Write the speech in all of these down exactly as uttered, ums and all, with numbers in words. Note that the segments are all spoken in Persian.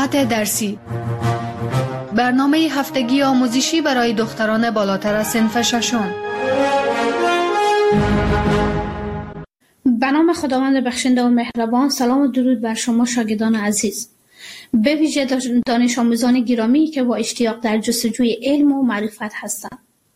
ساعت درسی، برنامه هفتگی آموزشی برای دختران بالاتر از صنف ششم. به نام خداوند بخشنده و مهربان. سلام و درود بر شما شاگردان عزیز، به ویژه دانش آموزان گرامی که با اشتیاق در جستجوی علم و معرفت هستند.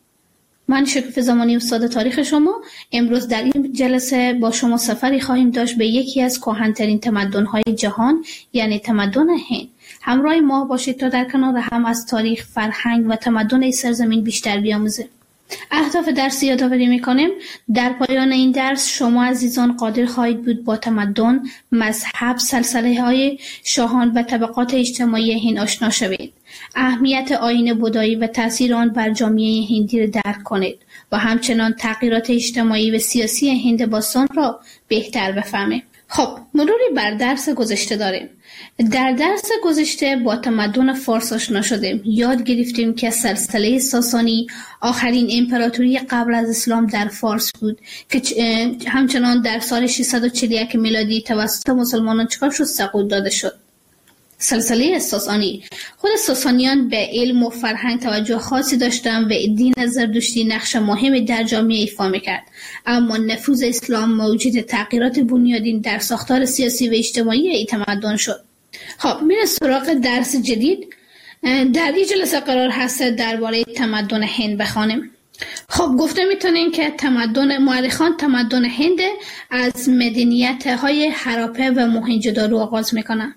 من شکوفه زمانی استاد تاریخ شما امروز در این جلسه با شما سفری خواهیم داشت به یکی از کهن‌ترین تمدن‌های جهان، یعنی تمدن هند. همراه ما باشید تا در کنار هم از تاریخ، فرهنگ و تمدن این سرزمین بیشتر بیاموزیم. اهداف درس یادآوری می‌کنیم. در پایان این درس شما عزیزان قادر خواهید بود با تمدن، مذهب، سلسله‌های شاهان و طبقات اجتماعی هند آشنا شوید. اهمیت آیین بودایی و تأثیر آن بر جامعه هندی را درک کنید و همچنان تغییرات اجتماعی و سیاسی هند باستان را بهتر بفهمید. خب، مروری بر درس گذشته داریم. در درس گذشته با تمدن فارس آشنا شدیم. یاد گرفتیم که سلسله ساسانی آخرین امپراتوری قبل از اسلام در فارس بود که همچنان در سال ششصد و چهل و یک میلادی توسط مسلمانان چکار شد؟ سقوط داده شد. سلسله ساسانی. خود ساسانیان به علم و فرهنگ توجه خاصی داشتند و دین زرتشتی نقش مهمی در جامعه ایفا می‌کرد، اما نفوذ اسلام موجب تغییرات بنیادین در ساختار سیاسی و اجتماعی این تمدن شد. خب، میریم سراغ درس جدید. در این جلسه قرار هست درباره تمدن هند بخوانیم. خب، گفته میتونیم که تمدن مورخان تمدن هند از مدنیت‌های هراپه و موهنجودارو آغاز میکنن.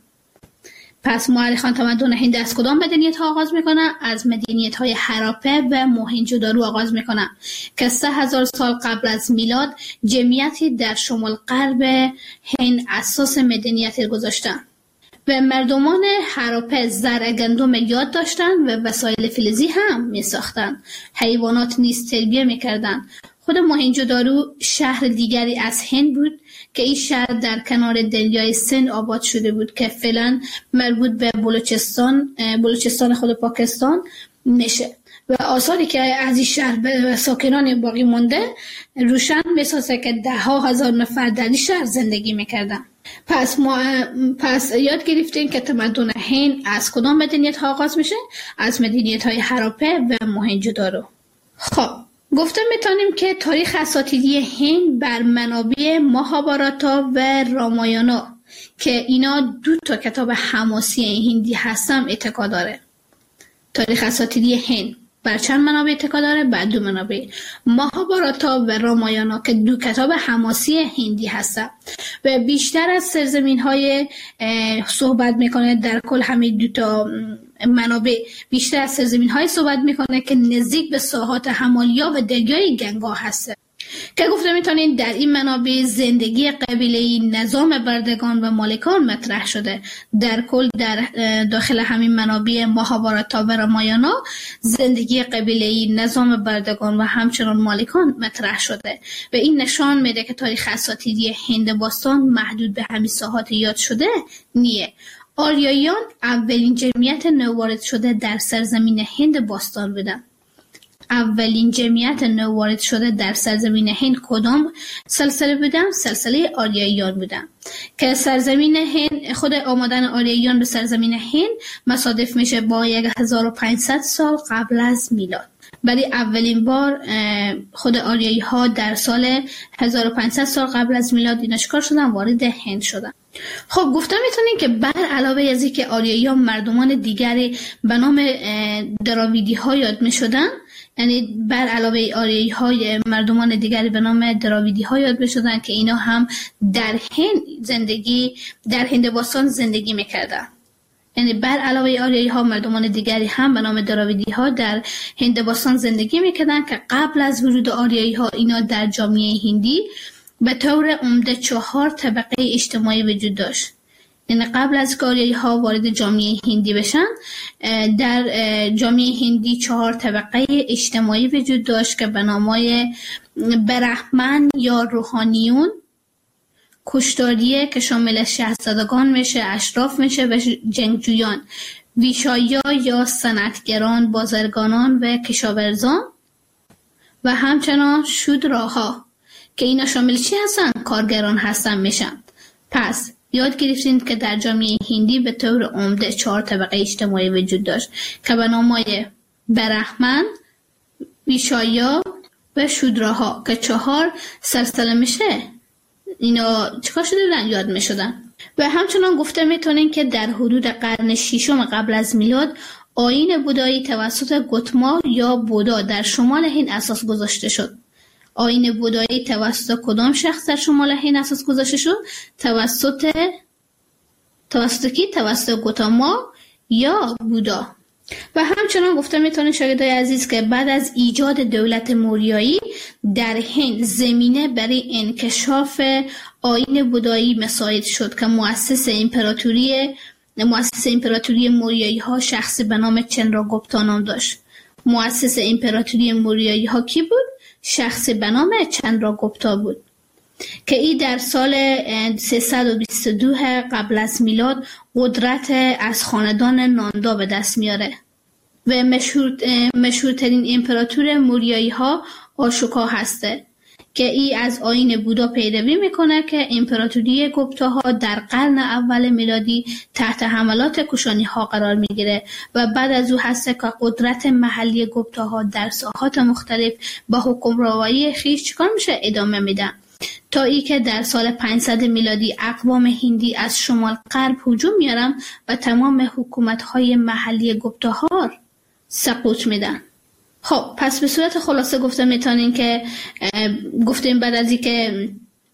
پس مورخان تمدن هند از کدام مدنیت ها آغاز میکنن؟ از مدنیت های هراپه و موهنجودارو آغاز میکنن که سه هزار سال قبل از میلاد جمعیتی در شمال غرب هند اساس مدنیت گذاشتن و مردمان هراپه زرع گندم یاد داشتن و وسایل فلزی هم میساختن. حیوانات نیز تربیه میکردن. خود موهنجودارو شهر دیگری از هند بود که این شهر در کنار دریای سند آباد شده بود که فعلا مربوط به بلوچستان بلوچستان خود پاکستان میشه و آثاری که از این شهر به ساکنان باقی مونده روشن میسازه که ده ها هزار نفر در این شهر زندگی میکردن. پس ما پس یاد گرفتیم که تمدن هند از کدام مدنیت ها آغاز میشه؟ از مدنیت های هراپه و موهنجودارو. خب، گفته میتونیم که تاریخ اساطیری هند بر منابع ماهاباراتا و رامایانا که اینا دو تا کتاب حماسی هندی هستن اتکا داره. تاریخ اساطیری هند بر چند منابع اتکا داره؟ بر دو منابع، ماهاباراتا و رامایانا که دو کتاب حماسی هندی هستن و بیشتر از سرزمین های صحبت میکنه. در کل همین دو تا منابع بیشتر از سرزمین های صحبت میکنه که نزدیک به ساحات همالیا و دریای گنگا هست که گفته میتونین در این منابع زندگی قبیله‌ای، نظام بردگان و مالکان مطرح شده. در کل در داخل همین منابع ماهاباراتا و رامایانا زندگی قبیله‌ای، نظام بردگان و همچنان مالکان مطرح شده و این نشان میده که تاریخ اساطیری هند باستان محدود به همین ساحات یاد شده نیه. آریاییان اولین جمعیت نووارد شده در سرزمین هند باستان بودند. اولین جمعیت نووارد شده در سرزمین هند کدام سلسله بودن؟ سلسله آریاییان بودن که سرزمین هند، خود آمدن آریاییان به سرزمین هند مصادف میشه با هزار و پانصد سال قبل از میلاد. برای اولین بار خود آریایی ها در سال هزار و پانصد سال قبل از میلاد اینا چیکار شدن؟ وارد هند شدن. خب، گفته میتونین که بر علاوه از اینکه آریایی ها مردمان دیگری به نام دراویدی ها یاد میشدن، یعنی بر علاوه آریایی های مردمان دیگری به نام دراویدی ها یاد میشدن که اینا هم در هند زندگی در هند باستان زندگی میکردن. یعنی بر علاوه آریایی ها مردمان دیگری هم به نام دراویدی ها در هند باستان زندگی میکردن که قبل از ورود آریایی ها اینا در جامعه هندی به طور عمده چهار طبقه اجتماعی وجود داشت. یعنی قبل از که آریایی ها وارد جامعه هندی بشن، در جامعه هندی چهار طبقه اجتماعی وجود داشت که به نامای برهمن یا روحانیون، کشتاریه که شامل شاهزادگان میشه، اشراف میشه و جنگجویان، ویشایا یا صنعتگران، بازرگانان و کشاورزان و همچنان شودراها که اینا شامل چی هستن؟ کارگران هستن میشن. پس یاد گرفتیم که در جامعه هندی به طور عمده چهار طبقه اجتماعی وجود داشت که به نامای برهمن، ویشایا و شودراها که چهار سلسله میشه. اینا چیکار شده بودن؟ یاد میشدن. و همچنان گفته میتونیم که در حدود قرن ششم قبل از میلاد آیین بودایی توسط گوتما یا بودا در شمال هند اساس گذاشته شد. آیین بودایی توسط کدام شخص در شمال هند اساس گذاشته شد؟ توسط توسط کی؟ توسط گوتما یا بودا. و همچنان گفته میتونیم شاگردای عزیز که بعد از ایجاد دولت موریایی در هند زمینه برای انکشاف آیین بودایی مساعد شد که مؤسس امپراتوری مؤسس امپراتوری موریایی ها شخصی به نام چندراگوپتا نام داشت. مؤسس امپراتوری موریایی ها کی بود؟ شخصی به نام چندراگوپتا بود که این در سال سیصد و بیست و دو قبل از میلاد قدرت از خاندان ناندا به دست میاره و مشهور مشهورترین امپراتور موریایی ها آشوکا هسته که این از آیین بودا پیروی میکنه که امپراتوری گوپتا ها در قرن اول میلادی تحت حملات کوشانی ها قرار میگیره و بعد از او هسته که قدرت محلی گوپتا ها در ساحات مختلف با حکمرانی خیش چیکار میشه؟ ادامه میدن تا ای که در سال پانصد میلادی اقوام هندی از شمال غرب هجوم میارن و تمام حکومت های محلی گوپتا ها سقوط میدن. خب پس به صورت خلاصه گفته میتونین که گفتیم بعد از اینکه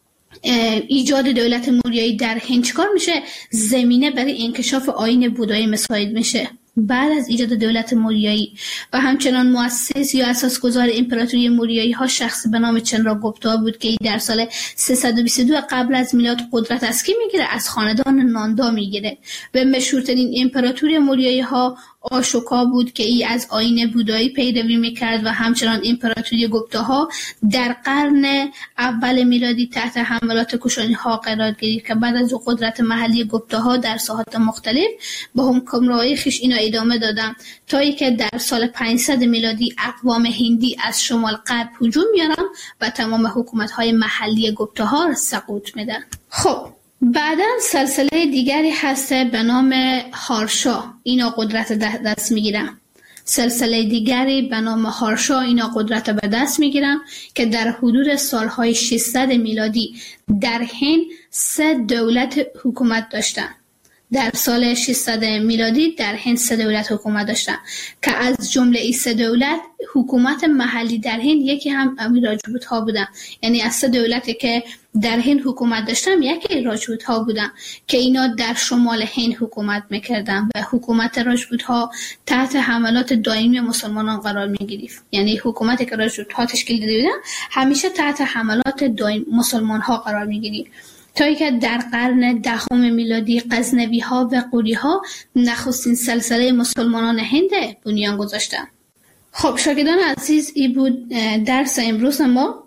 ایجاد دولت موریایی در هند چیکار میشه؟ زمینه برای انکشاف آیین بودایی مساعد میشه. بعد از ایجاد دولت موریایی و همچنان مؤسس یا اساسگذار امپراتوری موریایی ها شخص به نام چندراگوپتا بود که در سال سیصد و بیست و دو قبل از میلاد قدرت از کی میگیره؟ از خاندان ناندا میگیره و مشهورترین امپراتوری موریایی ها آشوکا بود که ای از آیین بودایی پیروی میکرد و همچنان امپراتوری گوپتا ها در قرن اول میلادی تحت حملات کوشانی ها قرار گرفت که بعد از قدرت محلی گوپتا ها در ساحات مختلف با حکمرانی خویش اینا ادامه دادن تا ای که در سال پانصد میلادی اقوام هندی از شمال غرب هجوم میارن و تمام حکومت های محلی گوپتا ها را سقوط میدن. خب بعدا سلسله دیگری هسته به نام هارشا، اینا قدرت دست میگیرن. سلسله دیگری به نام هارشا اینا قدرت به دست میگیرن که در حدود سالهای ششصد میلادی در هند سه دولت حکومت داشتن. در سال ششصد میلادی در هند سه دولت حکومت داشتن که از جمله این سه دولت حکومت محلی در هند یکی هم امیر راجپوت ها بودن. یعنی از سه دولتی که در هند حکومت داشتن یکی راجپوت ها بودن که اینا در شمال هند حکومت میکردن و حکومت راجپوت ها تحت حملات دائمی مسلمانان قرار میگرفت. یعنی حکومتی که راجپوت ها تشکیل داده بودن همیشه تحت حملات دائمی مسلمان ها قرار میگرفت تا اینکه در قرن دهم میلادی غزنوی ها و غوری ها نخستین سلسله مسلمانان هند بنیان گذاشتند. خب شاگردان عزیز این بود درس امروز ما.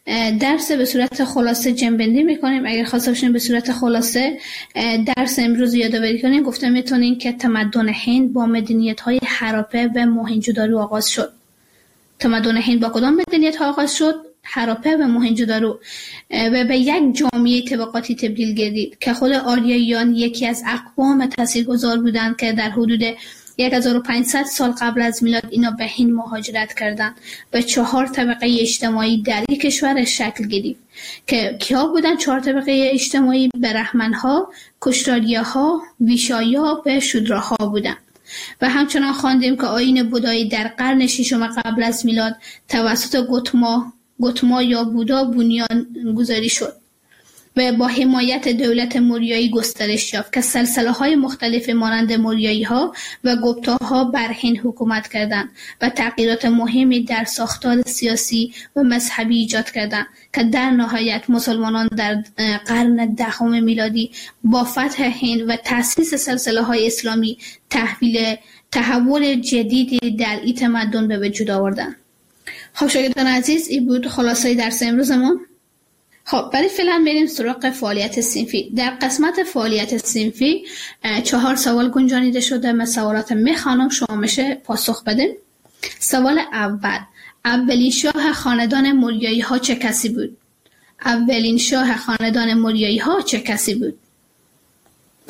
درس به صورت خلاصه جنبندی میکنیم. اگر خواسته باشین به صورت خلاصه درس امروز یادآوری کنیم، گفته میتونیم که تمدن هند با مدنیت های هراپه و موهنجودارو آغاز شد. تمدن هند با کدام مدنیت ها آغاز شد؟ هراپه و موهنجودارو و به یک جامعه طبقاتی تبدیل گردید که خود آریاییان یکی از اقوام تاثیرگذار بودند که در حدود هزار و پانصد سال قبل از میلاد اینا به هند مهاجرت کردند و چهار طبقه اجتماعی در یک کشور شکل گرفت که کیا بودن؟ چهار طبقه اجتماعی: برهمن‌ها، کشتاریاها، ویشایا و شودراها بودند. و همچنان خواندیم که آیین بودایی در قرن ششم قبل از میلاد توسط گوتما گوتما یا بودا بنیان گذاری شد و با حمایت دولت موریایی گسترش یافت که سلسله های مختلف مانند موریایی ها و گوپتا ها بر هند حکومت کردند و تغییرات مهمی در ساختار سیاسی و مذهبی ایجاد کردند که در نهایت مسلمانان در قرن دهم میلادی با فتح هند و تأسیس سلسله های اسلامی تحویل تحول جدیدی در این تمدن به وجود آوردند. خب شاگردان عزیز این بود خلاصه درس امروزمون. خب برای فعلا بریم سراغ فعالیت صنفی. در قسمت فعالیت صنفی چهار سوال گنجانیده شده. من سوالات میخوانم، شما میشه پاسخ بدین. سوال اول: اولین شاه خاندان موریایی ها چه کسی بود؟ اولین شاه خاندان موریایی ها چه کسی بود؟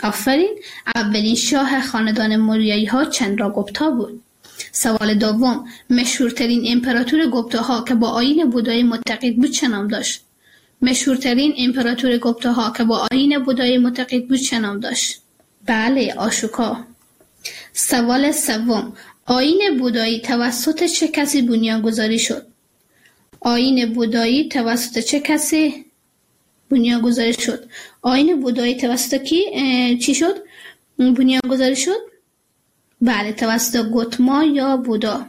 آفرین. اولین شاه خاندان موریایی ها چندراگوپتا بود. سوال دوم، مشهورترین امپراتور گوپتاها که با آیین بودایی معتقد بود چه نام داشت؟ مشهورترین امپراتور گوپتاها که با آیین بودایی معتقد بود چه نام داشت؟ بله، آشوکا. سوال سوم، آیین بودایی توسط چه کسی بنیانگذاری شد؟ آیین بودایی توسط چه کسی بنیانگذاری شد؟ آیین بودایی توسط کی چی شد؟ بنیانگذاری شد؟ بله، توسط گوتما یا بودا.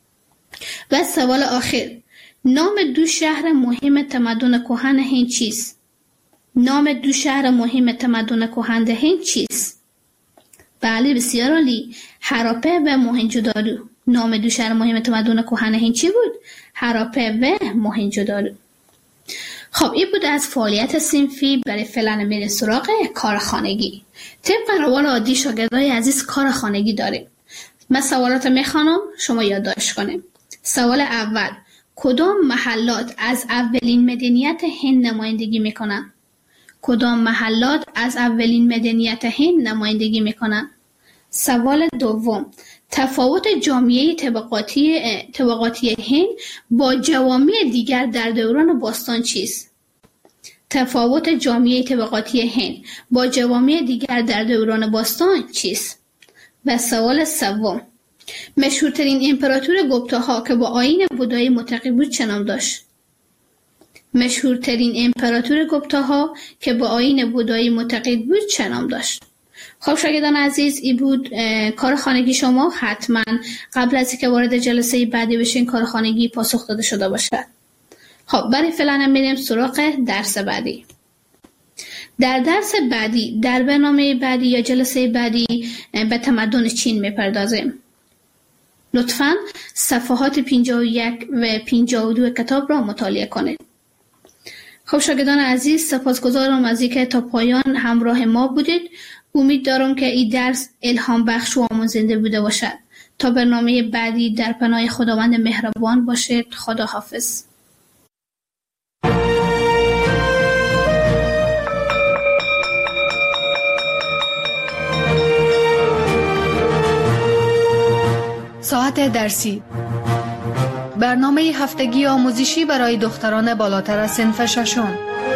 و سوال آخر، نام دو شهر مهم تمدن کهن هند چیست؟ نام دو شهر مهم تمدن کهن هند چیست؟ بله، بسیار عالی. هراپه و موهنجودارو. نام دو شهر مهم تمدن کهن هند چی بود؟ هراپه و موهنجودارو. خب این بود از فعالیت صنفی. برای فعلا میریم سراغ کار خانگی. طبق روال عادی شاگردای عزیز کار خانگی داریم. من سوالات میخوانم، شما یادداشت کنیم. سوال اول، کدام محلات از اولین مدنیت هند نمایندگی میکنن؟ کدام محلات از اولین مدنیت هند نمایندگی میکنن؟ سوال دوم، تفاوت جامعه طبقاتی طبقاتی هند با جوامع دیگر در دوران باستان چیست؟ تفاوت جامعه طبقاتی هند با جوامع دیگر در دوران باستان چیست؟ و سوال سوم، مشهورترین امپراتور گوپتاها که با آیین بودایی معتقد بود چه نام داشت؟ مشهورترین امپراتور گوپتاها که با آیین بودایی معتقد بود چه نام داشت؟ خب شاگردان عزیز، این بود کار خانگی شما. حتما قبل از اینکه وارد جلسه بعدی بشین کار خانگی پاسخ داده شده باشد. خب برای فعلا میریم سراغ درس بعدی. در درس بعدی، در برنامه بعدی یا جلسه بعدی به تمدن چین میپردازیم. لطفاً صفحات پنجاه و یک و پنجاه و دو کتاب را مطالعه کنید. خب شاگردان عزیز، سپاسگزارم از اینکه تا پایان همراه ما بودید. امید دارم که این درس الهام بخش و آموزنده بوده باشد. تا برنامه بعدی در پناه خداوند مهربان باشید. خدا حافظ. ساعت درسی، برنامه هفتگی آموزشی برای دختران بالاتر از صنف ششم.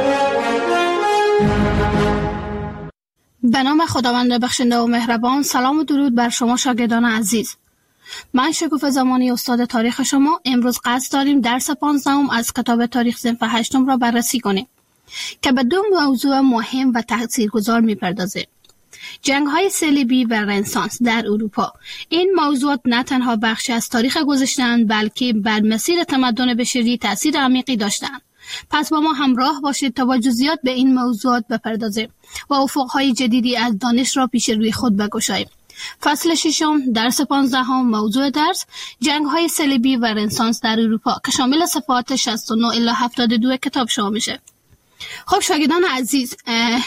به نام خداوند بخشنده و مهربان. سلام و درود بر شما شاگردان عزیز. من شکوفه زمانی استاد تاریخ شما. امروز قصد داریم درس پانزدهم از کتاب تاریخ صنف هشتم را بررسی کنیم که به دو موضوع مهم و تاثیرگذار می‌پردازه: جنگ‌های صلیبی و رنسانس در اروپا. این موضوعات نه تنها بخشی از تاریخ گذشته‌اند، بلکه بر مسیر تمدن بشری تأثیر عمیقی داشتند. پس با ما همراه باشید تا با جزئیات به این موضوعات بپردازیم و افق‌های جدیدی از دانش را پیش روی خود بگشاییم. فصل ششم، درس پانزدهم. موضوع درس: جنگ‌های صلیبی و رنسانس در اروپا که شامل صفحات شصت و نه الی هفتاد و دو کتاب شما میشه. خب شاگردان عزیز،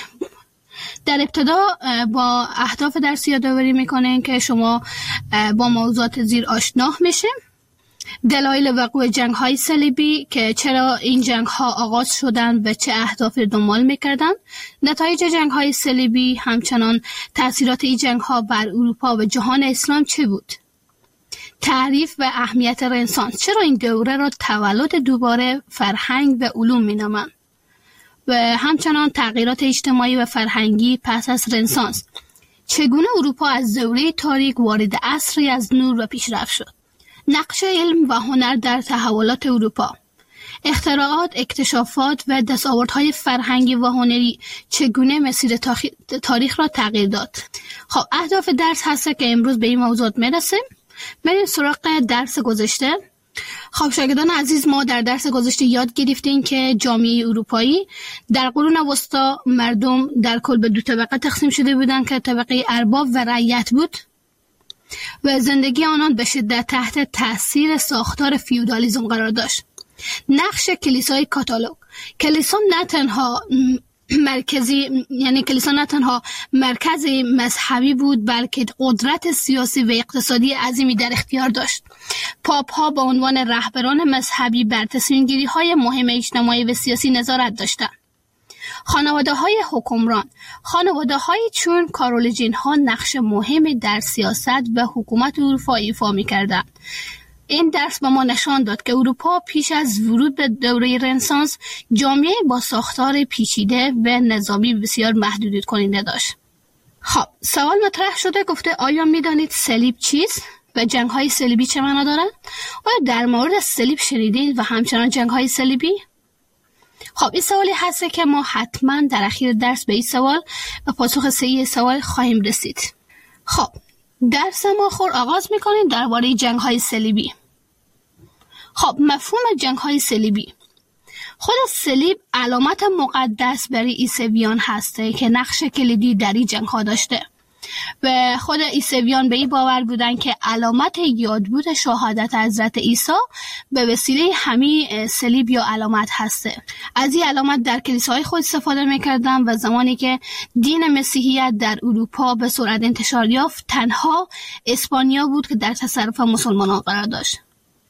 در ابتدا با اهداف درس یادآوری میکنین که شما با موضوعات زیر آشنا میشه. دلایل وقوع جنگ‌های صلیبی که چرا این جنگ‌ها آغاز شدن و چه اهدافی دنبال می‌کردن، نتایج جنگ‌های صلیبی، همچنان تأثیرات این جنگ‌ها بر اروپا و جهان اسلام چه بود، تعریف و اهمیت رنسانس، چرا این دوره را تولد دوباره فرهنگ و علوم می‌نامند، و همچنان تغییرات اجتماعی و فرهنگی پس از رنسانس، چگونه اروپا از دوره تاریک وارد عصری از نور و پیشرفت شد، نقش علم و هنر در تحولات اروپا، اختراعات، اکتشافات و دستاوردهای فرهنگی و هنری چگونه مسیر تاریخ را تغییر داد. خب اهداف درس هست که امروز به این موضوعات میرسیم. بریم سراغ درس گذشته. خب شاگردان عزیز، ما در درس گذشته یاد گرفتیم که جامعه اروپایی در قرون وسطا مردم در کل به دو طبقه تقسیم شده بودند که طبقه ارباب و رعیت بود و زندگی آنان به شدت تحت تأثیر ساختار فیودالیسم قرار داشت. نقش کلیسای کاتولیک. کلیسا نه تنها مرکزی یعنی کلیسا نه تنها مرکز مذهبی بود، بلکه قدرت سیاسی و اقتصادی عظیمی در اختیار داشت. پاپ ها به عنوان رهبران مذهبی بر تصمیم گیری های مهم اجتماعی و سیاسی نظارت داشتند. خانواده های حکمران. خانواده های چون کارولینجین ها نقش مهمی در سیاست و حکومت اروپا ایفا می کردن. این درس به ما نشان داد که اروپا پیش از ورود به دوره رنسانس جامعه با ساختار پیچیده و نظامی بسیار محدودیت کننده داشت. خب سوال مطرح شده، گفته آیا میدانید صلیب چیست و جنگ های صلیبی چه معنا دارند؟ آیا در مورد صلیب شنیدید و همچنان جنگ های صلیبی؟ خب این سوالی هست که ما حتما در اخیر درس به این سوال و پاسخ صحیح سوال خواهیم رسید. خب درس ما خور آغاز میکنیم درباره جنگ های صلیبی. خب مفهوم جنگ های صلیبی، خود صلیب علامت مقدس برای عیسویان هسته که نقش کلیدی در این جنگ ها داشته و خود عیسویان به این باور بودن که علامت یادبود شهادت حضرت عیسی به وسیله همین صلیب یا علامت هسته. از این علامت در کلیساهای خود استفاده میکردن و زمانی که دین مسیحیت در اروپا به سرعت انتشار یافت تنها اسپانیا بود که در تصرف مسلمانان قرار داشت.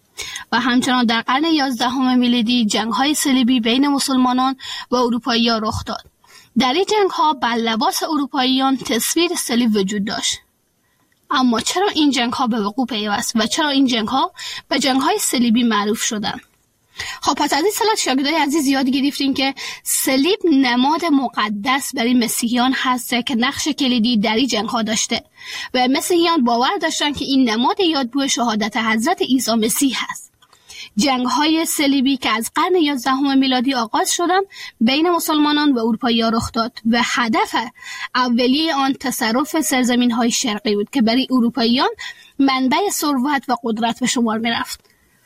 و همچنان در قرن یازدهم میلادی جنگ‌های صلیبی بین مسلمانان و اروپایی‌ها رخ داد. در این جنگ‌ها بر لباس اروپاییان تصویر صلیب وجود داشت. اما چرا این جنگ‌ها به وقوع پیوست و چرا این جنگ‌ها به جنگ‌های صلیبی معروف شدند؟ خب پس از این سلات شاگردای عزیز یاد گرفتیم که صلیب نماد مقدس برای مسیحیان هست که نقش کلیدی در این جنگ‌ها داشته و مسیحیان باور داشتن که این نماد یادبود شهادت حضرت عیسی مسیح است. جنگ‌های صلیبی که از قرن یازدهم میلادی آغاز شدند بین مسلمانان و اروپایی‌ها رخ داد و هدف اولیه آن تصرف سرزمین‌های شرقی بود که برای اروپاییان منبع ثروت و قدرت به شمار می‌رفت.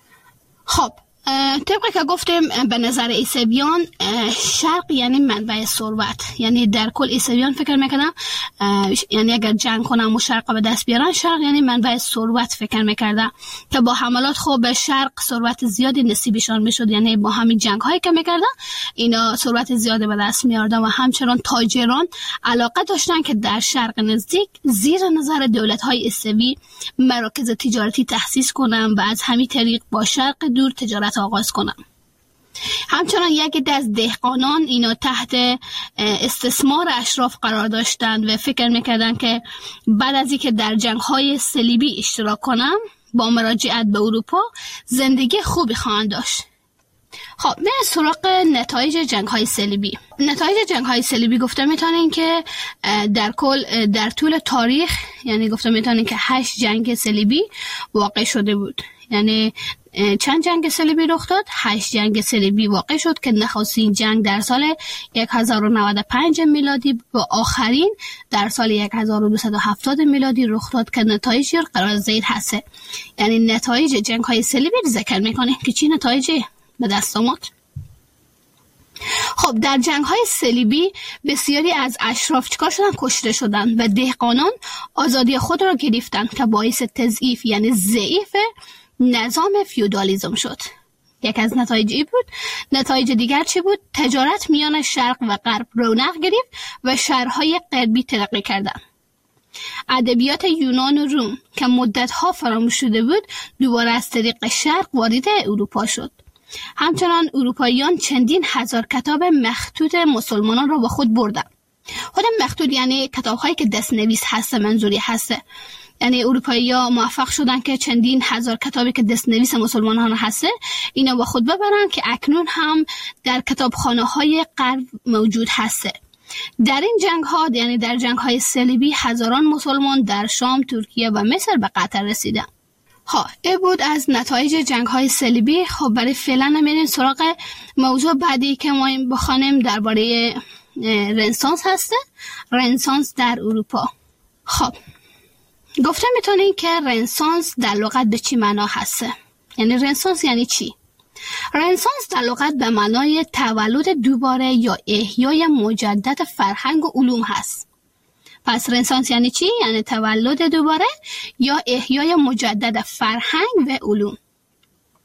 خب طبقی که گفتیم به نظر عیسویان شرق یعنی منبع ثروت، یعنی در کل عیسویان فکر میکنم یعنی اگر جنگ کنن و شرق به دست بیارن شرق یعنی منبع ثروت فکر میکردن که با حملات خوب به شرق ثروت زیادی نصیبشان میشد، یعنی با همین جنگ هایی که میکردن اینا ثروت زیادی به دست میاردن و همچنان تاجران علاقه داشتن که در شرق نزدیک زیر نظر دولت های عیسوی مراکز تجارتی تأسیس کنن و از همین طریق با شرق دور تجارت آغاز کنم. همچنان یکی از دهقانان اینا تحت استثمار اشراف قرار داشتند و فکر میکردن که بعد از اینکه در جنگ‌های صلیبی اشتراک کنم با مراجعت به اروپا زندگی خوبی خواهند داشت. خب نه سراغ نتایج جنگ‌های صلیبی. نتایج جنگ‌های صلیبی گفته میتونن که در کل در طول تاریخ یعنی گفته میتونن که هشت جنگ صلیبی واقع شده بود. یعنی چند جنگ صلیبی رخ داد؟ هشت جنگ صلیبی واقع شد که نخستین جنگ در سال هزار و نود و پنج میلادی و آخرین در سال هزار و دویست و هفتاد میلادی رخ داد که نتایج قرار زیر هسته. یعنی نتایج جنگ های صلیبی ذکر میکنه که چی نتایجی به دست آمد. خب در جنگ های صلیبی بسیاری از اشراف چکار شدن؟ کشته شدن و دهقانان آزادی خود را گرفتن که باعث تضعیف یعنی ضعیف نظام فیودالیسم شد. یک از نتایج ای بود. نتایج دیگر چی بود؟ تجارت میان شرق و غرب رونق گرفت و شهرهای غربی ترقی کردند. ادبیات یونان و روم که مدت‌ها فراموش شده بود دوباره از طریق شرق وارد اروپا شد. همچنان اروپاییان چندین هزار کتاب مخطوط مسلمانان را با خود بردند. خود مخطوط یعنی کتاب‌هایی که دست‌نویس هست، منظوری هست. یعنی اروپایی‌ها موفق شدن که چندین هزار کتابی که دست‌نویس مسلمانان هست اینا با خود ببرن که اکنون هم در کتابخانه‌های غرب موجود هست. در این جنگ‌ها یعنی در جنگ‌های صلیبی هزاران مسلمان در شام، ترکیه و مصر به قتل رسیدند. ها این بود از نتایج جنگ‌های صلیبی. خب برای فعلا میریم سراغ موضوع بعدی که ما بخوانیم درباره رنسانس هست. رنسانس در اروپا. خب گفته میتونین که رنسانس در لغت به چی معنا هسته؟ یعنی رنسانس یعنی چی؟ رنسانس در لغت به معنای تولد دوباره یا احیای مجدد فرهنگ و علوم هست. پس رنسانس یعنی چی؟ یعنی تولد دوباره یا احیای مجدد فرهنگ و علوم.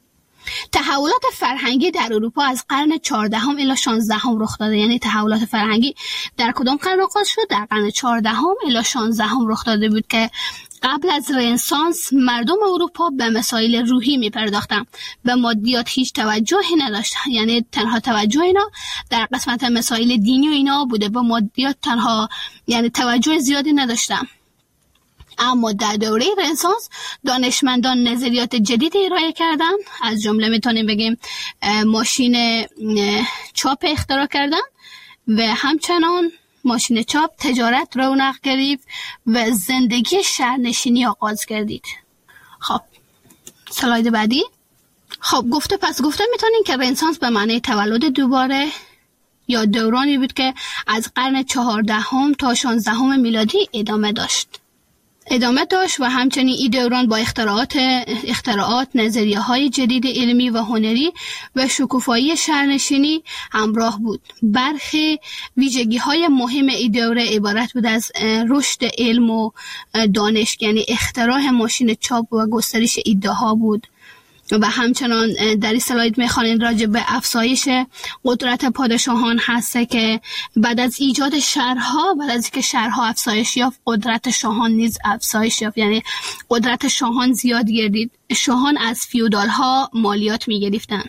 تحولات فرهنگی در اروپا از قرن چهاردهم الی شانزدهم رخ داده. یعنی تحولات فرهنگی در کدام قرن آغاز شد؟ در قرن چهاردهم الی شانزدهم رخ داده بود که قبل از رنسانس مردم اروپا به مسائل روحی می پرداختن، به مادیات هیچ توجهی نداشتن. یعنی تنها توجه اینا در قسمت مسائل دینی و اینا بوده، به مادیات تنها یعنی توجه زیادی نداشتن. اما در دوره رنسانس دانشمندان نظریات جدیدی ارائه کردن، از جمله میتونیم بگیم ماشین چاپ اختراع کردن و همچنان ماشین چاپ تجارت رونق گرفت و زندگی شهرنشینی آغاز گردید. خب سلاید بعدی. خب گفته پس گفته میتونیم که رنسانس به معنی تولد دوباره یا دورانی بود که از قرن چهاردهم تا شانزدهم میلادی ادامه داشت. ادامه داشت و همچنین این دوران با اختراعات اختراعات نظریه‌های جدید علمی و هنری و شکوفایی شهرنشینی همراه بود. برخی ویژگی‌های مهم این دوره عبارت بود از رشد علم و دانش، یعنی اختراع ماشین چاپ و گسترش ایده‌ها بود. و همچنان در این سلاید میخوانید راجع به افزایش قدرت پادشاهان هسته که بعد از ایجاد شهرها، بعد از اینکه شهرها افزایش یافت، قدرت شاهان نیز افزایش یافت. یعنی قدرت شاهان زیاد گردید. شاهان از فیودال ها مالیات میگرفتن.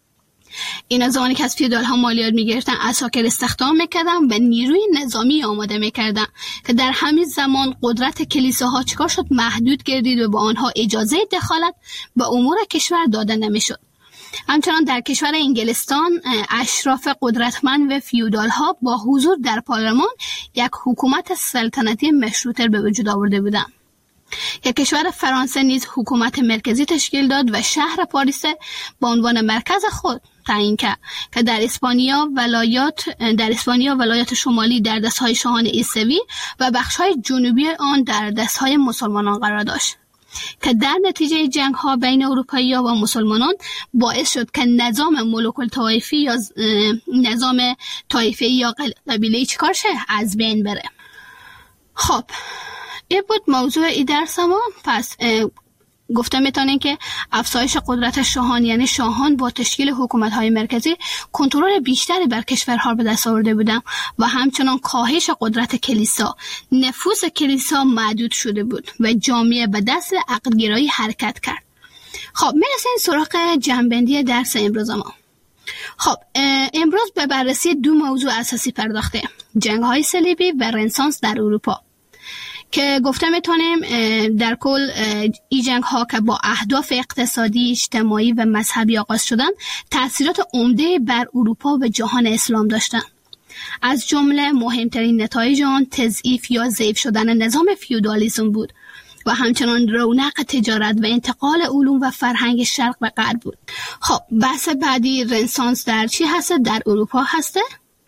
این زمانی که از فیودال ها مالیات میگرفتن عساکر استخدام میکردن و نیروی نظامی آماده میکردن که در همین زمان قدرت کلیساها چکار شد؟ محدود گردید و با آنها اجازه دخالت به امور کشور داده نمیشد. همچنان در کشور انگلستان اشراف قدرتمند و فیودال ها با حضور در پارلمان یک حکومت سلطنتی مشروطه به وجود آورده بودند. یک کشور فرانسه نیز حکومت مرکزی تشکیل داد و شهر پاریس به عنوان مرکز خود تعیین کرد که در اسپانیا ولایات در اسپانیا ولایات شمالی در دستهای شاهان عیسوی و بخش‌های جنوبی آن در دستهای مسلمانان قرار داشت که در نتیجه جنگ‌ها بین اروپایی‌ها و مسلمانان باعث شد که نظام ملوک الطوایفی یا نظام طایفه‌ای یا قبیله‌ای چیکار شه؟ از بین بره. خب این بود موضوع ای درس ما. پس گفته میتونیم که افزایش قدرت شاهان، یعنی شاهان با تشکیل حکومت‌های مرکزی کنترل بیشتری بر کشورها به دست آورده بودند و همچنان کاهش قدرت کلیسا. نفوذ کلیسا محدود شده بود و جامعه به دست عقل‌گرایی حرکت کرد. خب میرسیم سراغ جنبندی درس امروز ما. خب امروز به بررسی دو موضوع اساسی پرداخته: جنگ‌های صلیبی و رنسانس در اروپا، که گفته میتونیم در کل این جنگ ها که با اهداف اقتصادی، اجتماعی و مذهبی آغاز شدن تأثیرات عمده بر اروپا و جهان اسلام داشتند. از جمله مهمترین نتایج آن تضعیف یا ضعیف شدن نظام فیودالیسم بود و همچنان رونق تجارت و انتقال علوم و فرهنگ شرق و غرب بود. خب بحث بعدی رنسانس در چی هست؟ در اروپا هسته.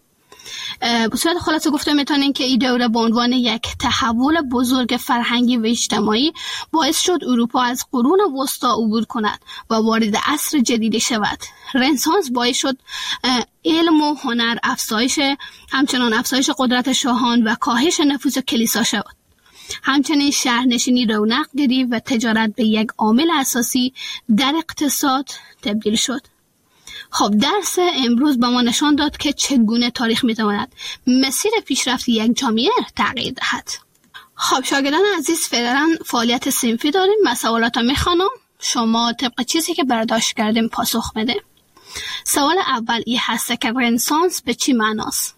به صورت خلاصه گفته میتونیم که این دوره به عنوان یک تحول بزرگ فرهنگی و اجتماعی باعث شد اروپا از قرون وسطا عبور کند و وارد عصر جدیدی شود. رنسانس باعث شد علم و هنر افزایش، همچنان افزایش قدرت شاهان و کاهش نفوذ کلیسا شود. همچنین شهرنشینی رونق گرفت و تجارت به یک عامل اساسی در اقتصاد تبدیل شد. خب درس امروز به ما نشان داد که چگونه تاریخ میتواند مسیر پیشرفت یک جامعه تغییر دهد. خب شاگردان عزیز، فعلا فعالیت صنفی داریم. من سوالاتو میخوانم، شما طبق چیزی که برداشت کردیم پاسخ بده. سوال اول این هست که رنسانس به چی معناست؟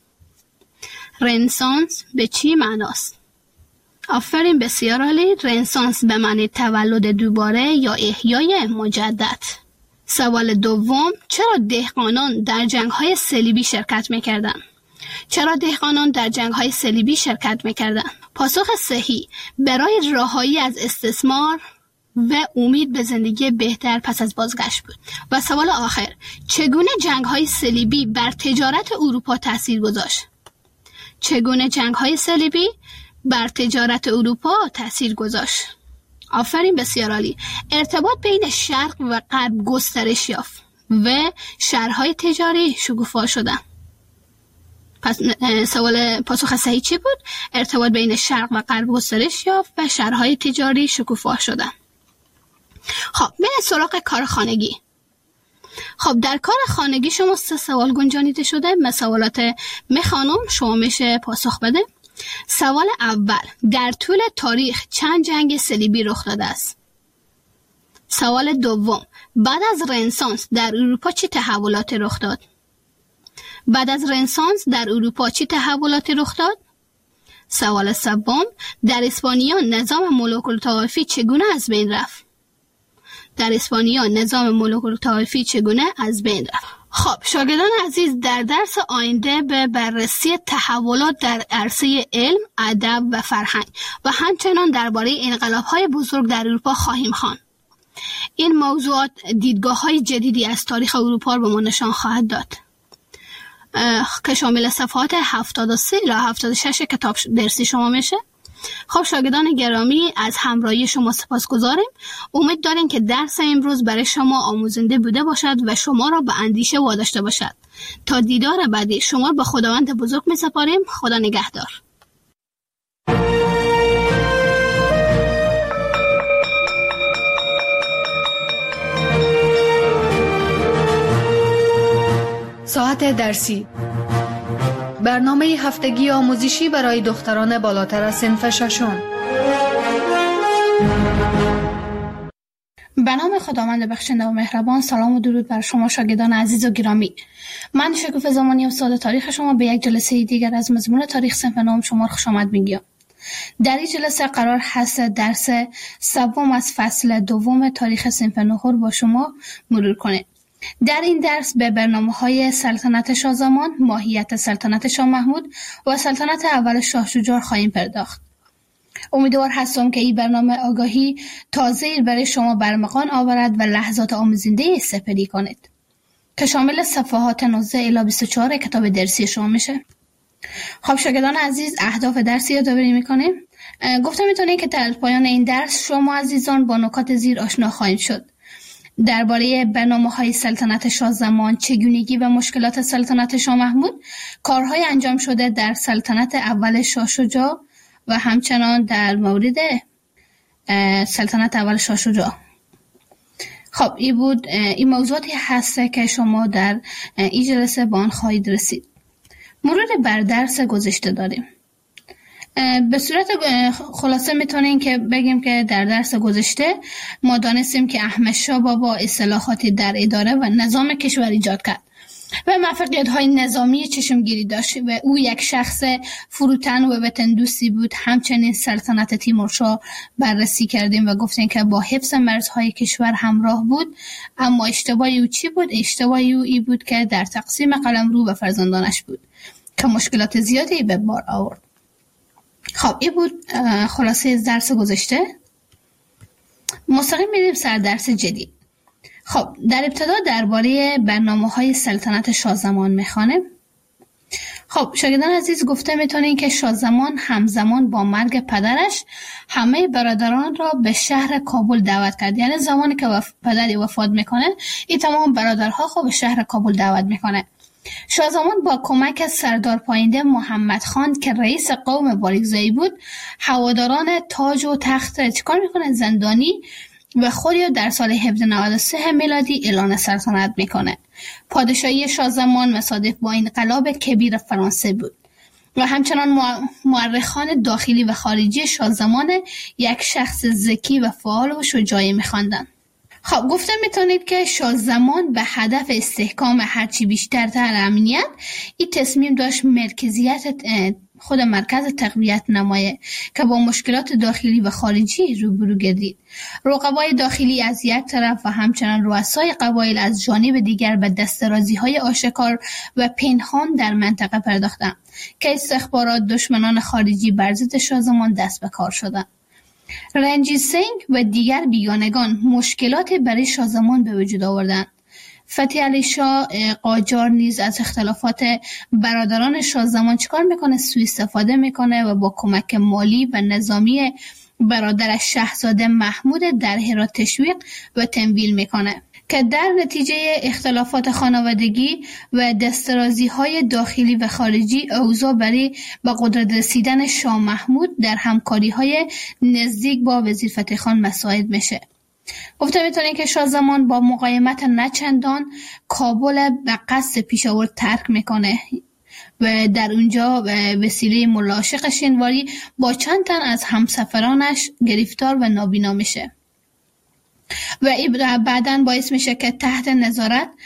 رنسانس به چی معناست؟ آفرین، بسیار عالی. رنسانس به معنی تولد دوباره یا احیای مجدد. سوال دوم، چرا دهقانان در جنگ‌های صلیبی شرکت می‌کردند؟ چرا دهقانان در جنگ‌های صلیبی شرکت می‌کردند؟ پاسخ صحیح، برای رهایی از استثمار و امید به زندگی بهتر پس از بازگشت بود. و سوال آخر، چگونه جنگ‌های صلیبی بر تجارت اروپا تأثیر گذاشت؟ چگونه جنگ‌های صلیبی بر تجارت اروپا تأثیر گذاشت؟ آفرین، بسیار عالی. ارتباط بین شرق و غرب گسترش یافت و شهرهای تجاری شکوفا شدند. پس سوال پاسخ صحیح چی بود؟ ارتباط بین شرق و غرب گسترش یافت و شهرهای تجاری شکوفا شدند. خب بریم سراغ کارخانگی. خب در کار خانگی شما سه سوال گنجانیده شده. به سوالات می خانم شما میشه پاسخ بده. سوال اول: در طول تاریخ چند جنگ صلیبی رخ داده است؟ سوال دوم: بعد از رنسانس در اروپا چه تحولاتی رخ داد؟ بعد از رنسانس در اروپا چه تحولاتی رخ داد؟ سوال سوم: در اسپانیا نظام ملوک الطوایفی چگونه از بین رفت؟ در اسپانیا نظام ملوک الطوایفی چگونه از بین رفت؟ خب شاگردان عزیز، در درس آینده به بررسی تحولات در عرصه علم، ادب و فرهنگ و همچنان درباره انقلاب‌های بزرگ در اروپا خواهیم خواند. این موضوعات دیدگاه‌های جدیدی از تاریخ اروپا را به ما نشان خواهد داد که شامل صفحات هفتاد و سه الی هفتاد و شش کتاب درسی شما میشه. خب شاگردان گرامی، از همراهی شما سپاسگزاریم. امید داریم که درس امروز برای شما آموزنده بوده باشد و شما را به اندیشه واداشته باشد. تا دیدار بعدی شما به خداوند بزرگ می سپاریم. خدا نگهدار. ساعت درسی، برنامه هفتگی آموزشی برای دختران بالاتر از صنف ششم. به نام خداوند بخشنده و مهربان. سلام و درود بر شما شاگردان عزیز و گرامی. من شکوفه زمانی استاد تاریخ شما به یک جلسه دیگر از مضمون تاریخ صنف نهم شما خوش آمد میگم. در این جلسه قرار هست درس سوم از فصل دوم تاریخ صنف نهم با شما مرور کنیم. در این درس به برنامه‌های سلطنت شاه زمان، ماهیت سلطنت شاه محمود و سلطنت اول شاه شجاع خواهیم پرداخت. امیدوار هستم که این برنامه آگاهی تازه‌ای برای شما برمغان آورد و لحظات آموزنده سپری کنید که شامل صفحات نوزده الی بیست و چهار کتاب درسی شما میشه. خب شاگردان عزیز، اهداف درسی یادآوری می‌کنیم. گفتم میتونید که در پایان این درس شما عزیزان با نکات زیر آشنا خواهید شد. درباره برنامه‌های سلطنت شاه زمان، چگونگی و مشکلات سلطنت شاه محمود، کارهای انجام شده در سلطنت اول شاه شجاع و همچنان در مورد سلطنت اول شاه شجاع. خب این بود، این موضوعاتی هست که شما در این جلسه با آن خواهید رسید. مرور بر درس گذشته داریم. به صورت خلاصه میتونیم که بگیم که در درس گذشته ما دانستیم که احمد شاه بابا اصلاحاتی در اداره و نظام کشور ایجاد کرد و موفقیت‌های نظامی چشمگیری داشت و او یک شخص فروتن و وطن دوستی بود. همچنین سلطنت تیمورشاه بررسی کردیم و گفتیم که با حفظ مرزهای کشور همراه بود، اما اشتباهی او چی بود؟ اشتباهی او این بود که در تقسیم قلمرو به فرزندانش بود که مشکلات زیادی به بار آورد. خب این بود خلاصه درس گذشته. مستقیم میریم سر درس جدید. خب در ابتدا درباره برنامه‌های سلطنت شاه زمان میخوانیم. خب شاگردان عزیز، گفته میتونین که شاه زمان همزمان با مرگ پدرش همه برادران را به شهر کابل دعوت کرد. یعنی زمانی که وف... پدری وفات میکنه، این تمام برادرها خب به شهر کابل دعوت میکنه. شاه زمان با کمک سردار پاینده محمد خان که رئیس قوم باریکزایی بود، هواداران تاج و تخت چیکار میکنه؟ زندانی و خودی در سال هفتصد و نود و سه میلادی اعلان سلطنت میکنه. پادشاهی شاه زمان مصادف با انقلاب کبیر فرانسه بود و همچنان مورخان داخلی و خارجی شاه زمان یک شخص ذکی و فعال و شجاعی میخواندند. خب گفته میتونید که شاه زمان به هدف استحکام هرچی بیشتر تر امنیت، این تصمیم داشت مرکزیت خود مرکز تقویت نمایه که با مشکلات داخلی و خارجی روبرو گردید. رقبای داخلی از یک طرف و همچنان رؤسای قبایل از جانب دیگر به دسترازی‌های آشکار و پنهان در منطقه پرداختند که استخبارات دشمنان خارجی بر ضد شاه زمان دست به کار شدند. رنجیت سنگ و دیگر بیگانگان مشکلات برای شاه زمان به وجود آوردند. فتح علی شاه قاجار نیز از اختلافات برادران شاه زمان چیکار میکنه؟ سوء استفاده میکنه و با کمک مالی و نظامی برادرش شاهزاده محمود در هرات تشویق و تمویل میکنه که در نتیجه اختلافات خانوادگی و دسترازی‌های داخلی و خارجی اوضاع برای به قدرت رسیدن شاه محمود در همکاری‌های نزدیک با وزیر فتح خان مساعد میشه. گفته میتونه که شاه زمان با مقاومت نچندان کابل به قصد پیشاور ترک میکنه و در اونجا به وسیله ملاشق شینواری با چند تن از همسفرانش گرفتار و نابینا میشه و بعداً باعث میشه که تحت نظارت